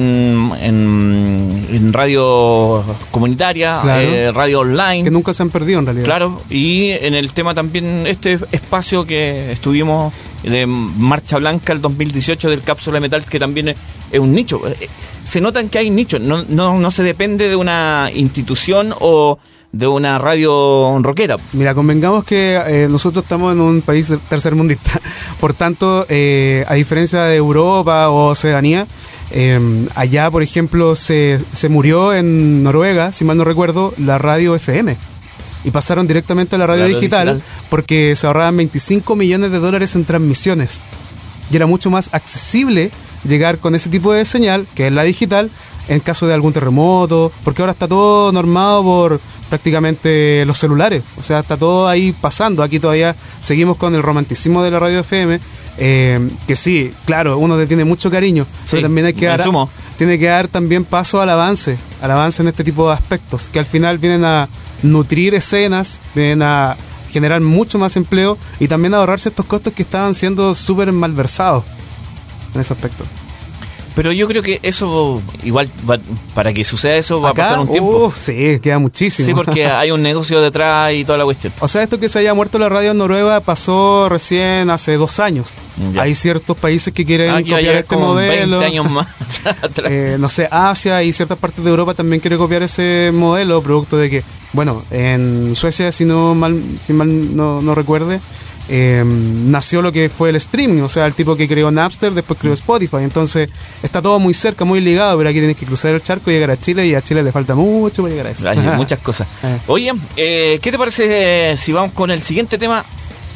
en radio comunitaria, claro, radio online. Que nunca se han perdido en realidad. Claro, y en el tema también, este espacio que estuvimos de Marcha Blanca el 2018 del Cápsula de Metal, que también es un nicho. Se notan que hay nichos, no se depende de una institución o de una radio rockera. Mira, convengamos que nosotros estamos en un país tercermundista, por tanto, a diferencia de Europa o Oceanía, allá, por ejemplo, se murió en Noruega, si mal no recuerdo, la radio FM, y pasaron directamente a la radio digital porque se ahorraban $25 millones en transmisiones, y era mucho más accesible llegar con ese tipo de señal, que es la digital, en caso de algún terremoto, porque ahora está todo normado por prácticamente los celulares, o sea, está todo ahí pasando. Aquí todavía seguimos con el romanticismo de la radio FM, que sí, claro, uno le tiene mucho cariño, sí, pero también tiene que dar también paso al avance en este tipo de aspectos, que al final vienen a nutrir escenas, vienen a generar mucho más empleo y también a ahorrarse estos costos que estaban siendo súper malversados en ese aspecto. Pero yo creo que eso, igual, para que suceda eso, va a pasar un tiempo. Sí, queda muchísimo. Sí, porque hay un negocio detrás y toda la cuestión. O sea, esto que se haya muerto la radio en Noruega pasó recién hace 2 años. Ya. Hay ciertos países que quieren copiar este modelo. 20 años más. No sé, Asia y ciertas partes de Europa también quieren copiar ese modelo, producto de que, bueno, en Suecia, si mal no recuerde, nació lo que fue el streaming, o sea, el tipo que creó Napster, después creó Spotify, entonces está todo muy cerca, muy ligado, pero aquí tienes que cruzar el charco y llegar a Chile, y a Chile le falta mucho para llegar a eso. Hay muchas cosas. Oye, ¿qué te parece si vamos con el siguiente tema?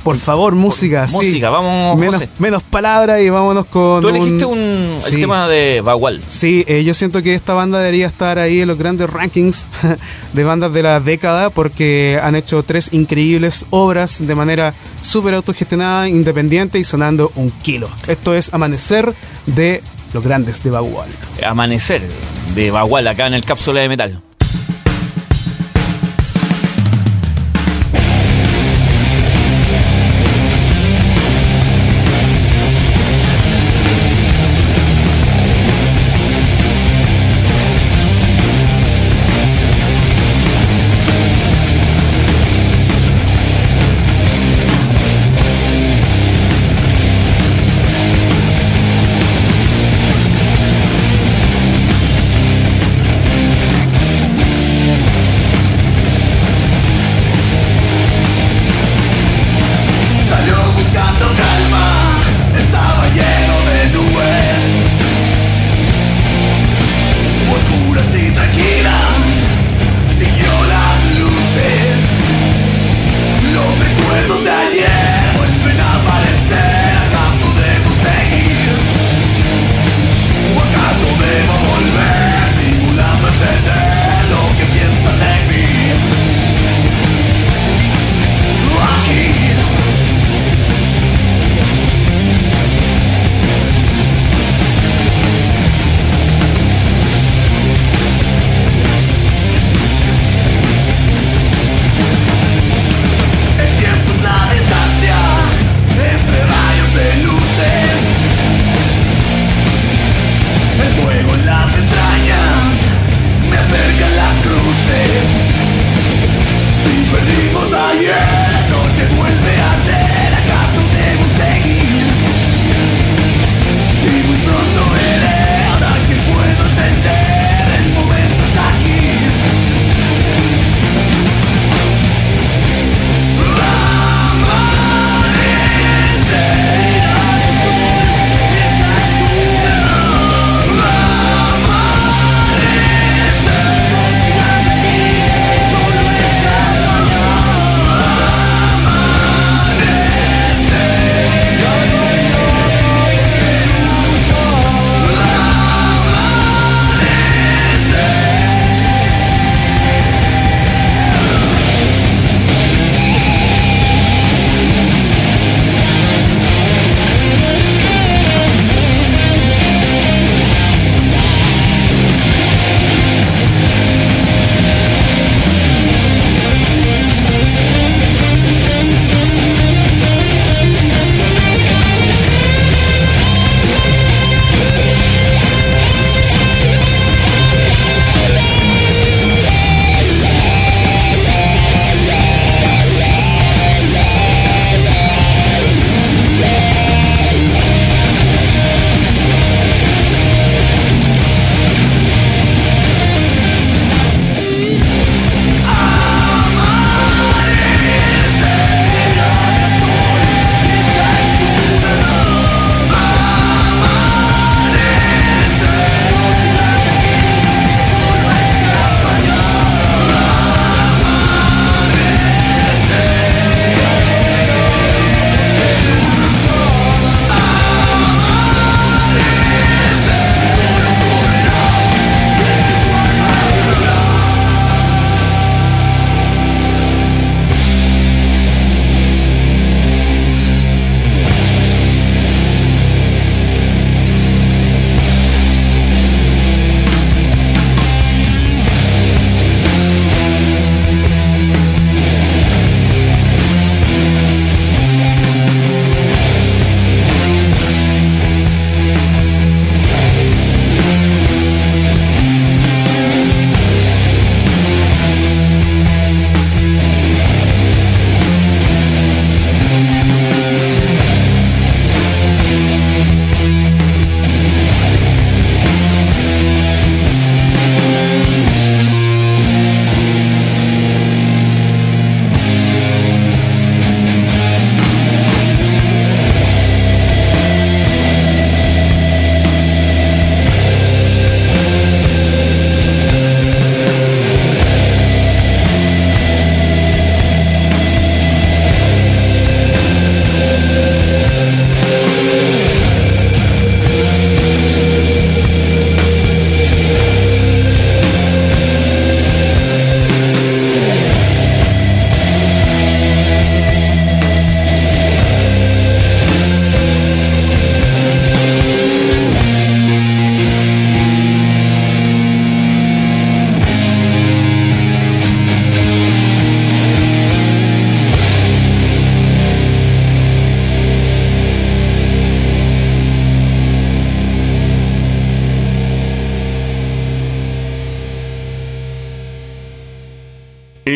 Por favor, música. Música, vamos, José. Menos palabras y vámonos con... Tú elegiste el tema de Bagual. Sí, yo siento que esta banda debería estar ahí en los grandes rankings de bandas de la década porque han hecho 3 increíbles obras de manera súper autogestionada, independiente y sonando un kilo. Esto es Amanecer de los grandes de Bagual. Amanecer de Bagual, acá en el Cápsula de Metal.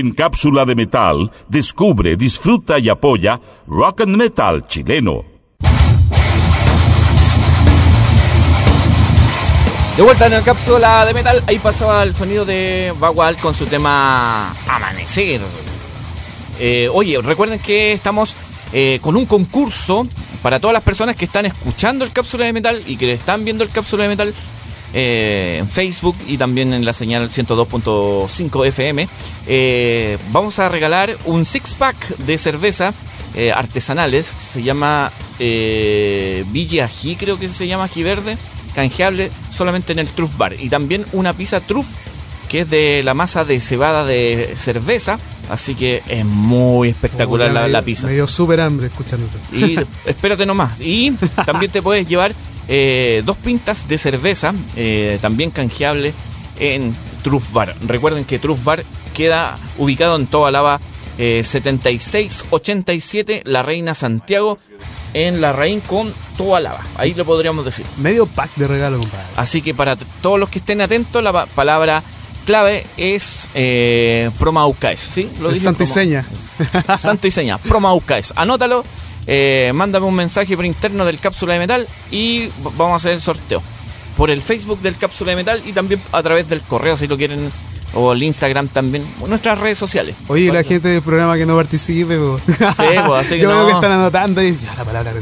En Cápsula de Metal, descubre, disfruta y apoya Rock and Metal chileno. De vuelta en la Cápsula de Metal, ahí pasaba el sonido de Bagual con su tema Amanecer. Oye, recuerden que estamos con un concurso para todas las personas que están escuchando el Cápsula de Metal y que están viendo el Cápsula de Metal en Facebook y también en la señal 102.5 FM. Vamos a regalar un 6-pack de cerveza artesanales, se llama Villa Ají, creo que se llama Ají Verde, canjeable solamente en el Truff Bar, y también una pizza Truff que es de la masa de cebada de cerveza, así que es muy espectacular la pizza. Me dio súper hambre escuchándote. Y espérate nomás, y también te puedes llevar 2 pintas de cerveza, también canjeable en Truff Bar. Recuerden que Truff Bar queda ubicado en Toa Lava 7687 La Reina Santiago, en Larraín con Toa Lava. Ahí lo podríamos decir. Medio pack de regalo, compadre. Así que para todos los que estén atentos, la palabra clave es Promaucaes, ¿sí? Lo dije. Santo y seña. Santo y seña, Promaucaes. Anótalo, mándame un mensaje por interno del Cápsula de Metal y vamos a hacer el sorteo por el Facebook del Cápsula de Metal y también a través del correo si lo quieren, o el Instagram también, o nuestras redes sociales. Oye, la gente del programa que no participe, sí, pues, así que yo veo no. que están anotando y ya la palabra.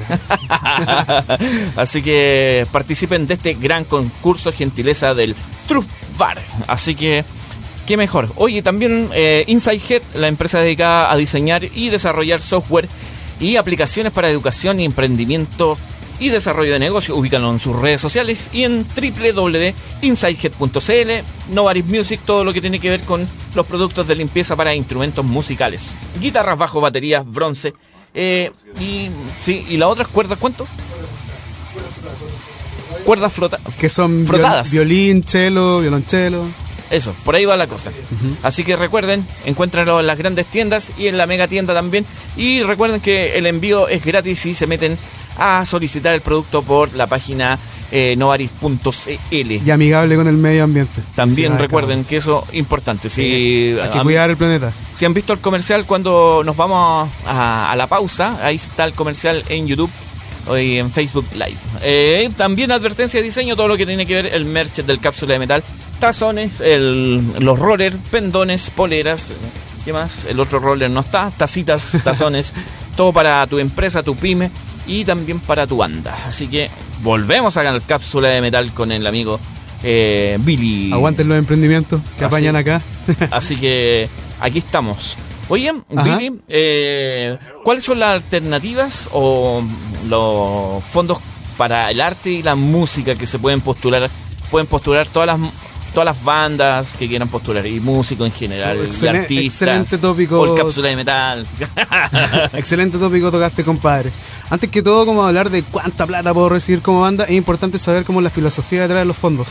Así que participen de este gran concurso, gentileza del Truff Bar. Así que, qué mejor. Oye, también Inside Head, la empresa dedicada a diseñar y desarrollar software y aplicaciones para educación y emprendimiento y desarrollo de negocio. Ubícanlo en sus redes sociales y en www.insidehead.cl. Novaris Music, todo lo que tiene que ver con los productos de limpieza para instrumentos musicales, guitarras, bajo, baterías, bronce, y la otra es cuerdas. ¿Cuánto? Cuerdas que son frotadas, violín, cello, violonchelo. Eso, por ahí va la cosa. Así que recuerden, encuéntrenlo en las grandes tiendas y en la mega tienda también. Y recuerden que el envío es gratis si se meten a solicitar el producto por la página novaris.cl. Y amigable con el medio ambiente. También recuerden que eso es importante. Hay que cuidar el planeta. Si han visto el comercial cuando nos vamos a la pausa, ahí está el comercial en YouTube hoy en Facebook Live. También advertencia de diseño, todo lo que tiene que ver el merch del Cápsula de Metal. Tazones, los rollers, pendones, poleras. ¿Qué más? El otro roller no está. Tacitas, tazones. Todo para tu empresa, tu pyme y también para tu banda. Así que volvemos a la Cápsula de Metal con el amigo Billy. Aguanten los emprendimientos que apañan acá. Así que aquí estamos. Oye, Billy, ¿cuáles son las alternativas o los fondos para el arte y la música que se pueden postular? Pueden postular todas las bandas que quieran postular, y músicos en general, y artistas. Excelente tópico. O el Cápsula de Metal. Excelente tópico tocaste, compadre. Antes que todo, como hablar de cuánta plata puedo recibir como banda, es importante saber cómo es la filosofía detrás de los fondos.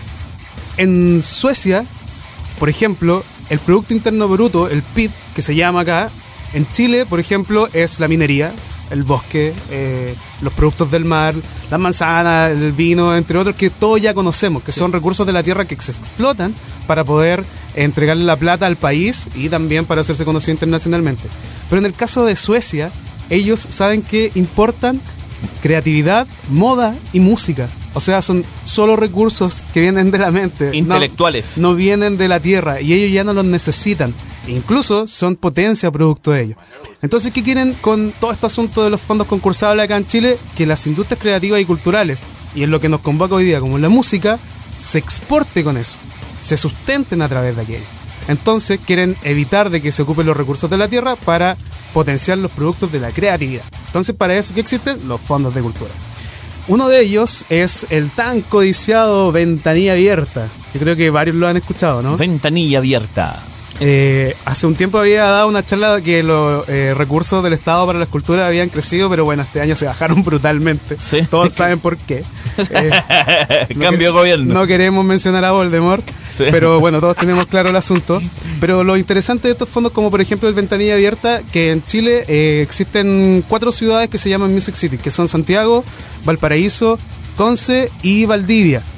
En Suecia, por ejemplo, el Producto Interno Bruto, el PIB, que se llama acá, en Chile, por ejemplo, es la minería, el bosque, los productos del mar, las manzanas, el vino, entre otros, que todos ya conocemos, que son recursos de la tierra que se explotan para poder entregarle la plata al país y también para hacerse conocido internacionalmente. Pero en el caso de Suecia, ellos saben que importan creatividad, moda y música. O sea, son solo recursos que vienen de la mente. Intelectuales. No vienen de la tierra y ellos ya no los necesitan. Incluso son potencia producto de ellos. Entonces, ¿qué quieren con todo este asunto de los fondos concursables acá en Chile? Que las industrias creativas y culturales, y es lo que nos convoca hoy día como la música, se exporte con eso, se sustenten a través de aquello. Entonces quieren evitar de que se ocupen los recursos de la tierra para potenciar los productos de la creatividad. Entonces, para eso que existen los fondos de cultura. Uno de ellos es el tan codiciado Ventanilla Abierta. Yo creo que varios lo han escuchado, ¿no? Ventanilla Abierta. Hace un tiempo había dado una charla que los recursos del Estado para la escultura habían crecido, pero bueno, este año se bajaron brutalmente. ¿Sí? Todos saben por qué. Cambio de gobierno. No queremos mencionar a Voldemort, sí, pero bueno, todos tenemos claro el asunto. Pero lo interesante de estos fondos, como por ejemplo el Ventanilla Abierta, que en Chile existen 4 ciudades que se llaman Music City, que son Santiago, Valparaíso, Conce y Valdivia.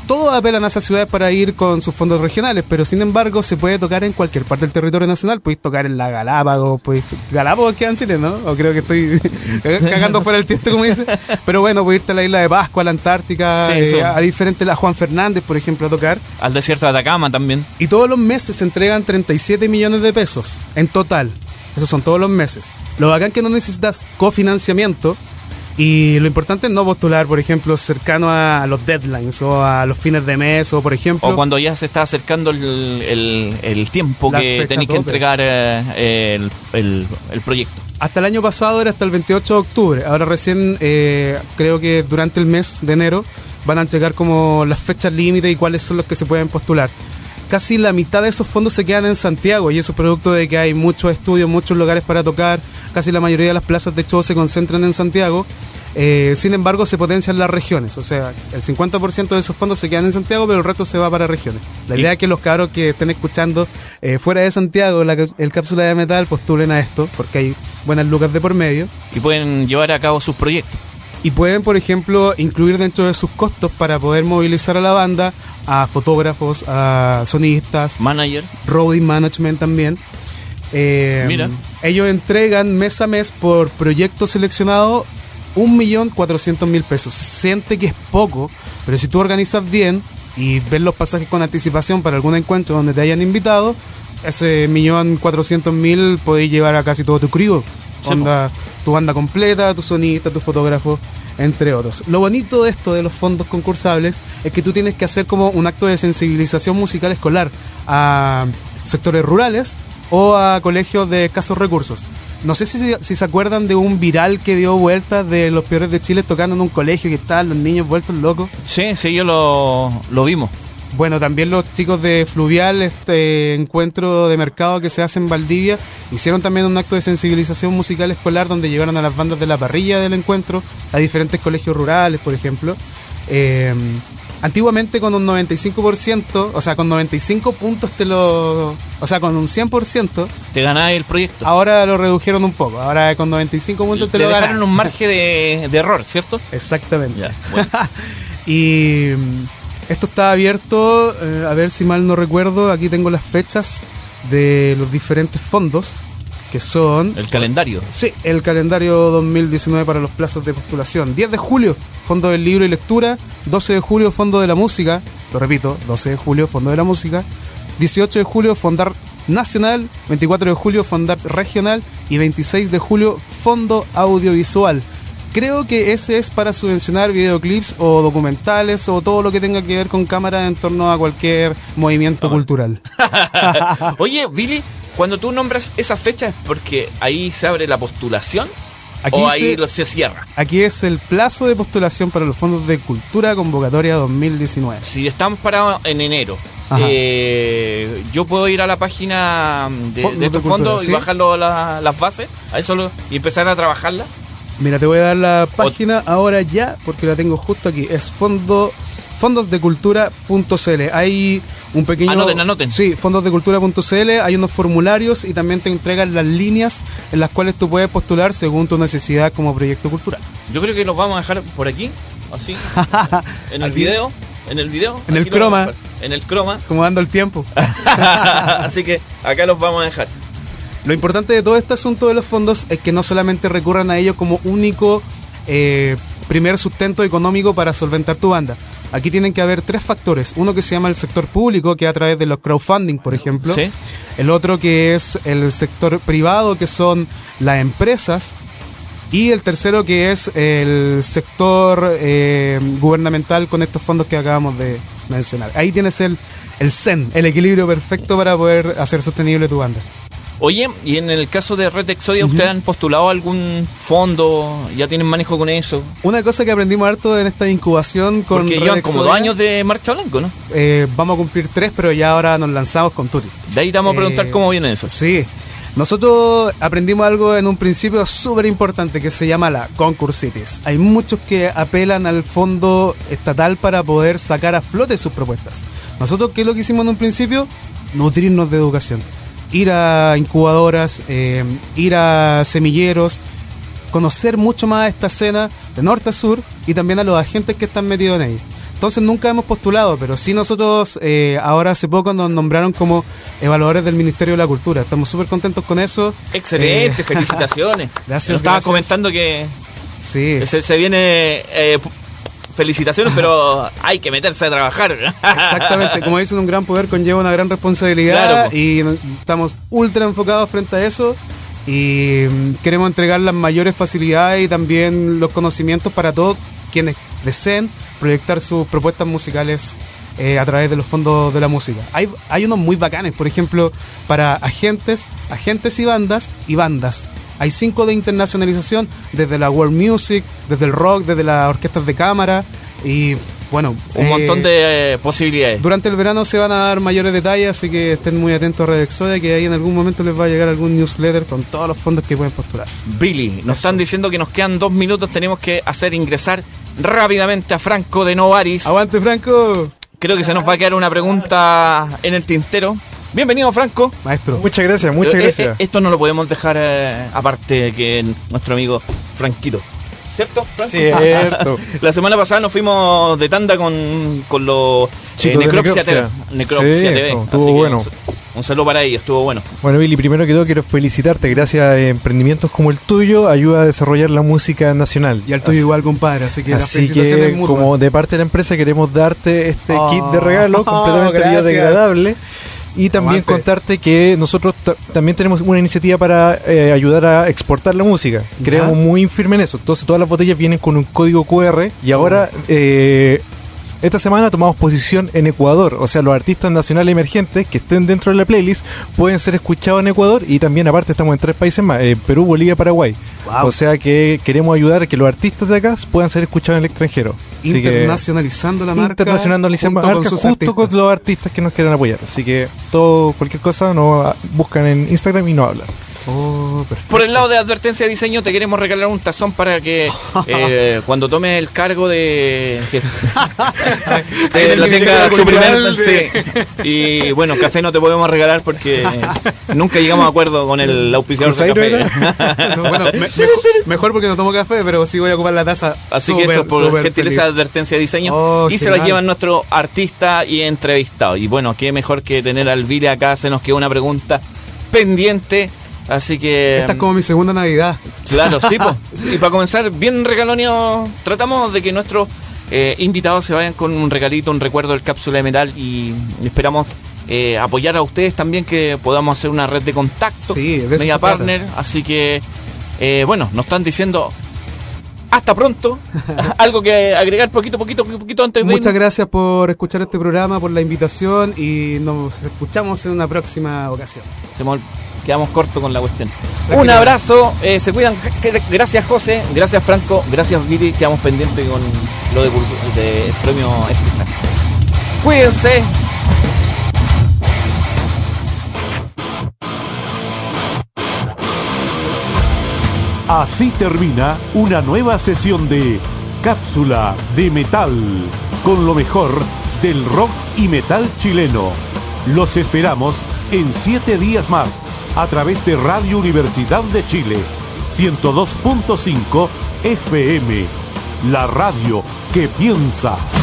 todos apelan a esas ciudades para ir con sus fondos regionales, pero sin embargo se puede tocar en cualquier parte del territorio nacional. Podéis tocar en la Galápagos, Galápagos queda en Chile, ¿no? O creo que estoy cagando fuera el tiesto, como dice. Pero bueno, podéis irte a la isla de Pascua, a la Antártica, a diferentes, a Juan Fernández, por ejemplo, a tocar. Al desierto de Atacama también. Y todos los meses se entregan 37 millones de pesos en total. Esos son todos los meses. Lo bacán que no necesitas cofinanciamiento. Y lo importante es no postular, por ejemplo, cercano a los deadlines o a los fines de mes, o por ejemplo... O cuando ya se está acercando el tiempo que tenéis que entregar el proyecto. Hasta el año pasado era hasta el 28 de octubre. Ahora recién, creo que durante el mes de enero, van a entregar como las fechas límite y cuáles son los que se pueden postular. Casi la mitad de esos fondos se quedan en Santiago, y eso es producto de que hay muchos estudios, muchos lugares para tocar. Casi la mayoría de las plazas de show se concentran en Santiago. Sin embargo, se potencian las regiones. O sea, el 50% de esos fondos se quedan en Santiago, pero el resto se va para regiones. La idea es que los cabros que estén escuchando fuera de Santiago el Cápsula de Metal postulen a esto, porque hay buenas lucas de por medio. Y pueden llevar a cabo sus proyectos. Y pueden, por ejemplo, incluir dentro de sus costos para poder movilizar a la banda a fotógrafos, a sonistas, manager, roadie management también. Mira. Ellos entregan mes a mes por proyecto seleccionado 1.400.000 pesos. Se siente que es poco, pero si tú organizas bien y ves los pasajes con anticipación para algún encuentro donde te hayan invitado, ese 1.400.000 podéis llevar a casi todo tu crew. Onda, tu banda completa, tu sonista, tu fotógrafo, entre otros. Lo bonito de esto de los fondos concursables es que tú tienes que hacer como un acto de sensibilización musical escolar a sectores rurales o a colegios de escasos recursos. No sé si se acuerdan de un viral que dio vueltas de los Peores de Chile tocando en un colegio, que estaban los niños vueltos locos. Sí, yo lo vimos. Bueno, también los chicos de Fluvial, este encuentro de mercado que se hace en Valdivia, hicieron también un acto de sensibilización musical escolar donde llevaron a las bandas de la parrilla del encuentro a diferentes colegios rurales, por ejemplo. Antiguamente con un 95%, o sea, con 95 puntos con un 100% te ganás el proyecto. Ahora lo redujeron un poco, ahora con 95 puntos te lo ganas. Dejaron un margen de error, ¿cierto? Exactamente. Ya, bueno. Y esto está abierto, a ver si mal no recuerdo, aquí tengo las fechas de los diferentes fondos, que son... ¿El calendario? Sí, el calendario 2019 para los plazos de postulación. 10 de julio, Fondo del Libro y Lectura. 12 de julio, Fondo de la Música. Lo repito, 12 de julio, Fondo de la Música. 18 de julio, Fondar Nacional. 24 de julio, Fondar Regional. Y 26 de julio, Fondo Audiovisual. Creo que ese es para subvencionar videoclips o documentales o todo lo que tenga que ver con cámara en torno a cualquier movimiento cultural. Oye, Billy, cuando tú nombras esa fecha, ¿es porque ahí se abre la postulación? Aquí ¿O ahí se cierra? Aquí es el plazo de postulación para los fondos de cultura convocatoria 2019. Si estamos parados en enero, yo puedo ir a la página de estos fondos, ¿sí? Y bajarlo las bases y empezar a trabajarla. Mira, te voy a dar la página ahora ya, porque la tengo justo aquí. Es fondosdecultura.cl. Hay un pequeño... Anoten. Sí, fondosdecultura.cl. Hay unos formularios y también te entregan las líneas en las cuales tú puedes postular según tu necesidad como proyecto cultural. Yo creo que los vamos a dejar por aquí, así, en el video. En el croma. En el croma. Como dando el tiempo. Así que acá los vamos a dejar. Lo importante de todo este asunto de los fondos es que no solamente recurran a ellos como único primer sustento económico para solventar tu banda. Aquí tienen que haber tres factores. Uno que se llama el sector público, que es a través de los crowdfunding, por ejemplo. ¿Sí? El otro que es el sector privado, que son las empresas. Y el tercero que es el sector gubernamental con estos fondos que acabamos de mencionar. Ahí tienes el zen, el equilibrio perfecto para poder hacer sostenible tu banda. Oye, y en el caso de Red Exodia, ¿ustedes han postulado algún fondo? ¿Ya tienen manejo con eso? Una cosa que aprendimos harto en esta incubación con Porque Red llevan Exodia, como 2 años de Marcha Blanco, ¿no? Vamos a cumplir 3, pero ya ahora nos lanzamos con Tutti. De ahí te vamos a preguntar cómo viene eso. Sí. Nosotros aprendimos algo en un principio súper importante que se llama la concursitis. Hay muchos que apelan al fondo estatal para poder sacar a flote sus propuestas. Nosotros, ¿qué es lo que hicimos en un principio? Nutrirnos de educación. Ir a incubadoras, ir a semilleros, conocer mucho más esta escena de norte a sur y también a los agentes que están metidos en ella. entonces nunca hemos postulado, pero sí nosotros ahora hace poco nos nombraron como evaluadores del Ministerio de la Cultura. Estamos súper contentos con eso. Excelente, felicitaciones. Gracias. Nos estabas comentando que sí. se viene... felicitaciones, pero hay que meterse a trabajar. Exactamente, como dicen, un gran poder conlleva una gran responsabilidad, claro, y estamos ultra enfocados frente a eso y queremos entregar las mayores facilidades y también los conocimientos para todos quienes deseen proyectar sus propuestas musicales a través de los fondos de la música. Hay unos muy bacanes, por ejemplo, para agentes y bandas. Hay 5 de internacionalización, desde la world music, desde el rock, desde las orquestas de cámara y bueno... un montón de posibilidades. Durante el verano se van a dar mayores detalles, así que estén muy atentos a Red Exodia, que ahí en algún momento les va a llegar algún newsletter con todos los fondos que pueden postular. Billy, nos están diciendo que nos quedan 2 minutos, tenemos que hacer ingresar rápidamente a Franco de Novaris. ¡Aguante, Franco! Creo que se nos va a quedar una pregunta en el tintero. Bienvenido, Franco. Maestro. Muchas gracias. Esto no lo podemos dejar aparte que nuestro amigo Franquito. ¿Cierto, Franco? Cierto. La semana pasada nos fuimos de tanda con los Necropsia TV. Necropsia TV. Estuvo bueno. Un saludo para ellos, estuvo bueno. Bueno, Billy, primero que todo quiero felicitarte. Gracias a emprendimientos como el tuyo, ayuda a desarrollar la música nacional. Y al tuyo igual, compadre. Así que como de parte de la empresa queremos darte este kit de regalo completamente biodegradable. Y también contarte que nosotros también tenemos una iniciativa para ayudar a exportar la música. Creemos muy firme en eso. Entonces todas las botellas vienen con un código QR. Y ahora, esta semana tomamos posición en Ecuador. O sea, los artistas nacionales emergentes que estén dentro de la playlist pueden ser escuchados en Ecuador. Y también aparte estamos en 3 países más. Perú, Bolivia, Paraguay. Wow. O sea que queremos ayudar a que los artistas de acá puedan ser escuchados en el extranjero. Internacionalizando la marca. Internacionalizando la marca justo con los artistas que nos quieren apoyar. Así que cualquier cosa nos buscan en Instagram y nos hablan. Por el lado de Advertencia de Diseño te queremos regalar un tazón para que cuando tomes el cargo de la tengas tu primer, sí. Y bueno, café no te podemos regalar porque nunca llegamos a acuerdo con el auspiciador de café. No, bueno, mejor porque no tomo café, pero sí voy a ocupar la taza. Así que eso por gentileza de Advertencia de Diseño. Y se la llevan nuestro artista y entrevistado. Y bueno, qué mejor que tener al Vile acá. Se nos quedó una pregunta pendiente. Así que... esta es como mi segunda Navidad. Claro, sí, po. Y para comenzar, bien regaloneado, tratamos de que nuestros invitados se vayan con un regalito, un recuerdo del Cápsula de Metal y esperamos apoyar a ustedes también, que podamos hacer una red de contacto, media partner. Así que, bueno, nos están diciendo... hasta pronto. Algo que agregar poquito antes de... Muchas gracias por escuchar este programa, por la invitación y nos escuchamos en una próxima ocasión. Quedamos cortos con la cuestión. Un abrazo, se cuidan. Gracias, José, gracias, Franco, gracias, Billy. Quedamos pendientes con lo de premio Escuchar. Cuídense. Así termina una nueva sesión de Cápsula de Metal, con lo mejor del rock y metal chileno. Los esperamos en 7 días más a través de Radio Universidad de Chile, 102.5 FM, la radio que piensa.